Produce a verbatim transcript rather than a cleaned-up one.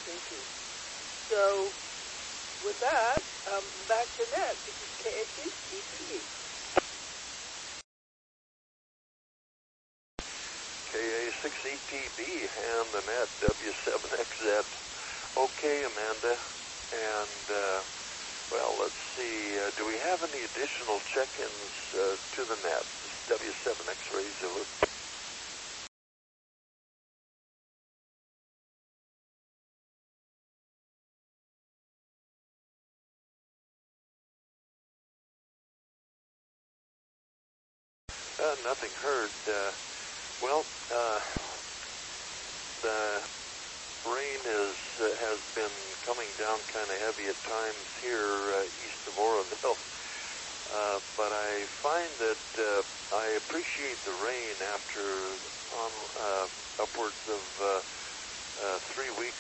Thank you. So, with that, um, back to net. This is K A six E T E. K A six E T B and the net W seven X Z. Okay, Amanda. And, uh, well, let's see. Uh, do we have any additional check-ins uh, to the net? W seven X-ray Zulu. Uh, nothing heard. Uh, well, uh, the rain is uh, has been coming down kind of heavy at times here uh, east of Oroville, uh, but I find that uh, I appreciate the rain after on uh, upwards of uh, uh, three weeks